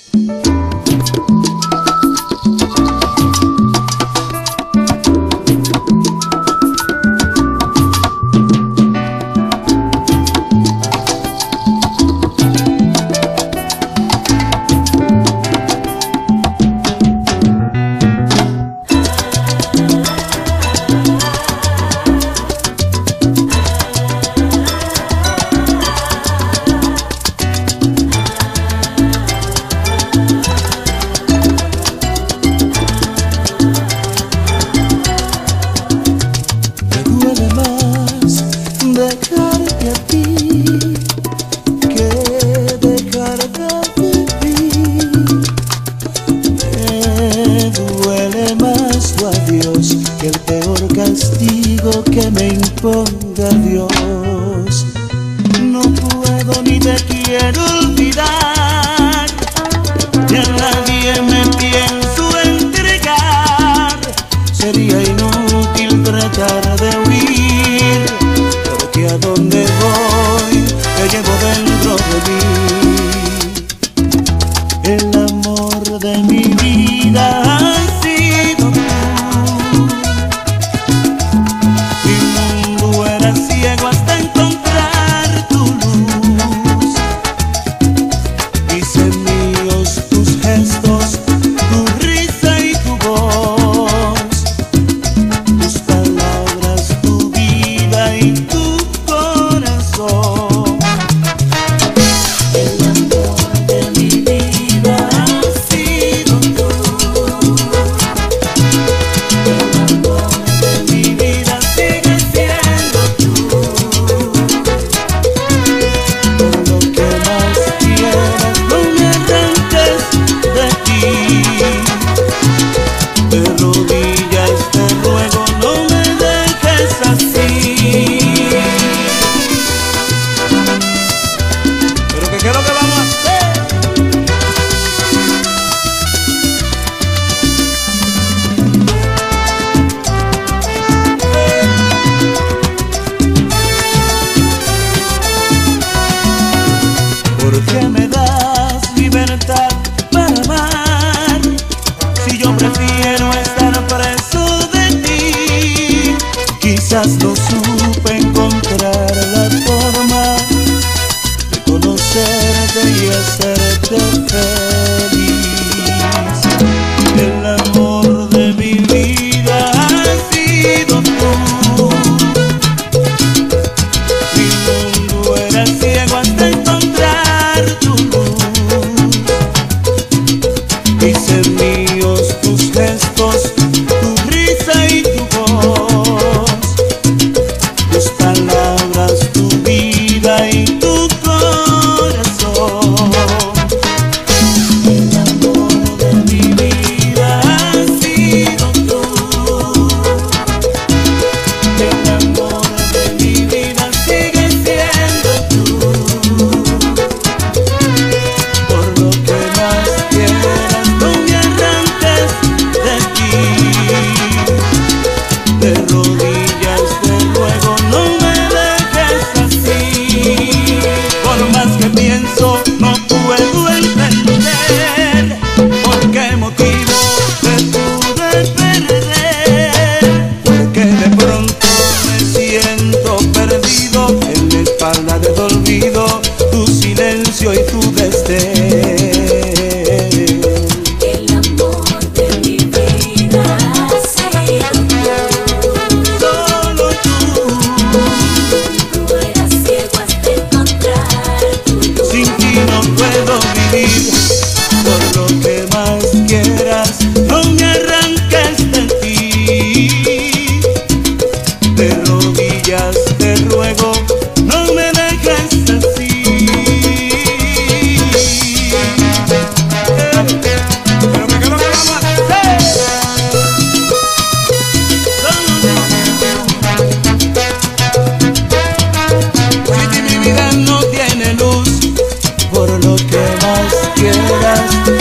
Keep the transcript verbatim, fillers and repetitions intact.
Dejarte a ti que dejarte vivir. Me duele más tu adiós que el peor castigo que me imponga Dios. No puedo ni te quiero olvidar, y a nadie me pienso entregar. Sería inútil tratar de huir, porque a donde voy te llevo dentro de mí. El amor de mi vida ha sido tú. Mi mundo era ciego hasta encontrar tu luz. Hice míos tus gestos, tu risa y tu voz, tus palabras, tu vida y tu corazón. El amor de mi vida ha sido tú. El amor de mi vida sigue siendo tú. Por lo que más quieras, no me arranques de ti. De rodillas te ruego, no me dejes así. Pero que qué es lo que vamos a hacer. ¿Por qué me das libertad para amar, si yo prefiero estar preso de ti? Quizás no supe encontrar la forma de conocerte y hacerte feliz. El amor de mi vida ha sido tú. Mi mundo era ciego hasta encontrar tu luz. Hice míos tus gestos, tu risa y tu voz, tus palabras, tu vida y tu corazón. El amor de mi vida ha sido tú. El amor de mi vida sigue siendo tú. Por lo que más quieras, no me arranques de ti. De rodillas te ruego, no me dejes así. Por más que pienso, no puedo entender por qué motivo te pude perder. Porque de pronto me siento perdido en la espalda del olvido, tu silencio y tu desdén. El amor de mi vida ha sido tú. Solo tú, Tú eras ciego hasta encontrar tu luz. sin ti no puedo vivir. Por lo que más quieras, no me arranques de ti. De rodillas te ruego, no me dejes así. Pero que qué es lo que vamos a hacer. Si mi vida no tiene luz, por lo que más quieras,